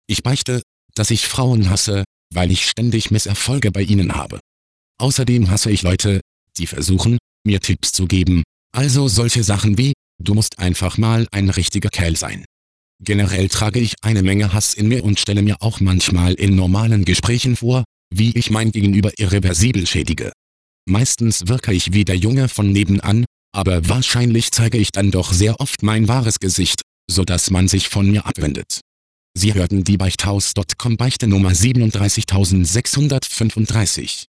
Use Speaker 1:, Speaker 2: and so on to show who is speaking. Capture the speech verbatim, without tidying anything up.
Speaker 1: Ich beichte, dass ich Frauen hasse, weil ich ständig Misserfolge bei ihnen habe. Außerdem hasse ich Leute, die versuchen, mir Tipps zu geben, also solche Sachen wie, du musst einfach mal ein richtiger Kerl sein. Generell trage ich eine Menge Hass in mir und stelle mir auch manchmal in normalen Gesprächen vor, wie ich mein Gegenüber irreversibel schädige. Meistens wirke ich wie der Junge von nebenan, aber wahrscheinlich zeige ich dann doch sehr oft mein wahres Gesicht, sodass man sich von mir abwendet. Sie hörten die Beichthaus Punkt com Beichte Nummer siebenunddreißigtausendsechshundertfünfunddreißig.